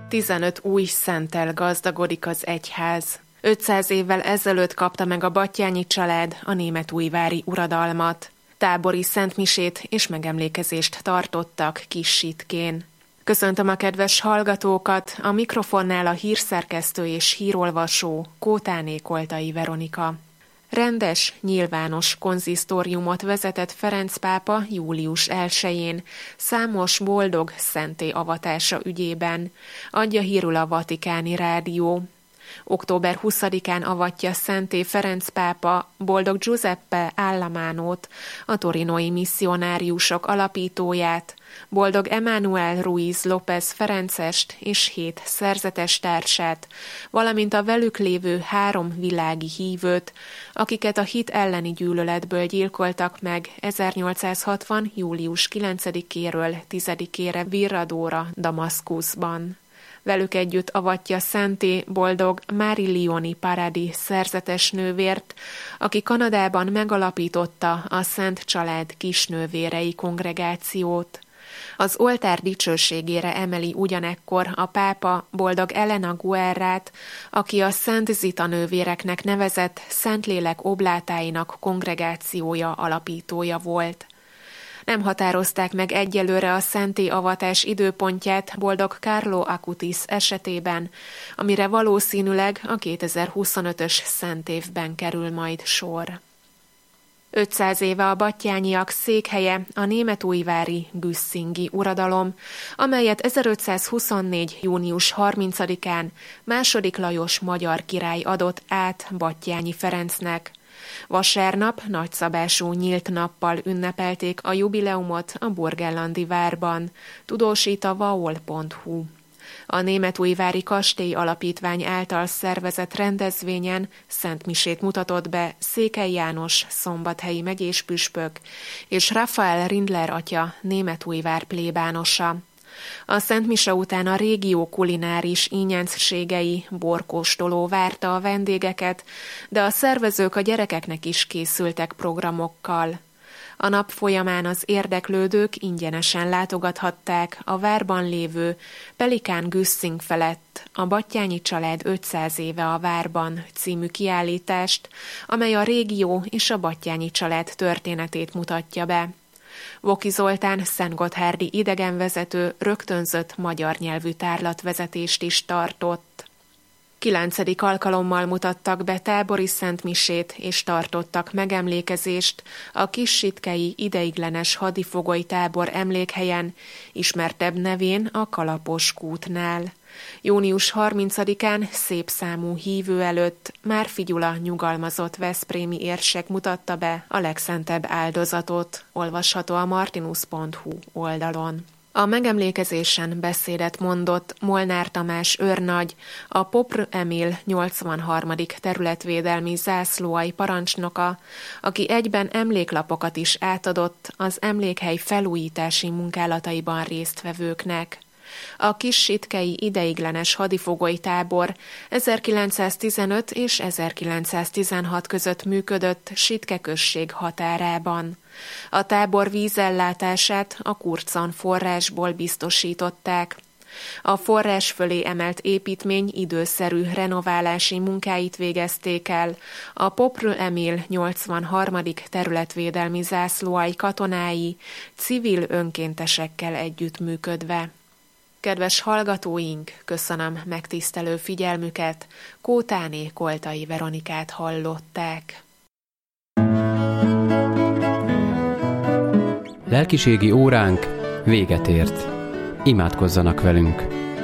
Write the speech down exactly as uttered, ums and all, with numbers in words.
tizenöt új szenttel gazdagodik az egyház. ötszáz évvel ezelőtt kapta meg a Batthyány család a németújvári uradalmat. Tábori szentmisét és megemlékezést tartottak Kis-Sitkén. Köszöntöm a kedves hallgatókat, a mikrofonnál a hírszerkesztő és hírolvasó Kótáné Koltai Veronika. Rendes, nyilvános konzisztóriumot vezetett Ferenc pápa július elsején, számos boldog szenté avatása ügyében, adja hírül a Vatikáni Rádió. október huszadikán avatja szenté Ferenc pápa boldog Giuseppe Allamánót, a torinói misszionáriusok alapítóját, boldog Emmanuel Ruiz López Ferencest és hét szerzetes társát, valamint a velük lévő három világi hívőt, akiket a hit elleni gyűlöletből gyilkoltak meg ezernyolcszázhatvan. július kilencedikéről tizedikére Virradóra, Damaszkuszban. Velük együtt avatja szenté boldog Marilioni Paradi szerzetes nővért, aki Kanadában megalapította a Szent Család kisnővérei kongregációt. Az oltár dicsőségére emeli ugyanekkor a pápa boldog Elena Guerrát, aki a Szent Zita nővéreknek nevezett Szentlélek oblátáinak kongregációja alapítója volt. Nem határozták meg egyelőre a szenté avatás időpontját boldog Carlo Acutis esetében, amire valószínűleg a kétezer-huszonötös szentévben kerül majd sor. ötszáz éve a battyányiak székhelye a németújvári güsszingi uradalom, amelyet ezerötszázhuszonnégy. június harmincadikán második Lajos magyar király adott át Batthyány Ferencnek. Vasárnap nagyszabású nyílt nappal ünnepelték a jubileumot a Burgenlandi várban, tudósít a vaol pont hu. A Németújvári Kastély Alapítvány által szervezett rendezvényen szentmisét mutatott be Székely János szombathelyi megyés püspök és Rafael Rindler atya Németújvár plébánosa. A szentmise után a régió kulináris ínyencségei, borkóstoló várta a vendégeket, de a szervezők a gyerekeknek is készültek programokkal. A nap folyamán az érdeklődők ingyenesen látogathatták a várban lévő Pelikán Güsszing felett a Batthyányi család ötszáz éve a várban című kiállítást, amely a régió és a Batthyányi család történetét mutatja be. Voki Zoltán szentgotthárdi idegenvezető rögtönzött magyar nyelvű tárlatvezetést is tartott. Kilencedik alkalommal mutattak be tábori szentmisét és tartottak megemlékezést a Kis-Sitkei ideiglenes hadifogoly tábor emlékhelyen, ismertebb nevén a Kalapos kútnál. június harmincadikán szép számú hívő előtt Márfi Gyula nyugalmazott veszprémi érsek mutatta be a legszentebb áldozatot, olvasható a martinus pont hu oldalon. A megemlékezésen beszédet mondott Molnár Tamás őrnagy, a Popr Emil nyolcvanharmadik területvédelmi zászlóalj parancsnoka, aki egyben emléklapokat is átadott az emlékhely felújítási munkálataiban résztvevőknek. A Kis-Sitkei ideiglenes hadifogoly tábor ezerkilencszáztizenöt és ezerkilencszáztizenhat között működött Sitke község határában. A tábor vízellátását a Kurcon forrásból biztosították. A forrás fölé emelt építmény időszerű renoválási munkáit végezték el a Popr Emil nyolcvanharmadik területvédelmi zászlóalj katonái civil önkéntesekkel együttműködve. Kedves hallgatóink, köszönöm megtisztelő figyelmüket, Kótáné Koltai Veronikát hallották. Lelkiségi óránk véget ért. Imádkozzanak velünk!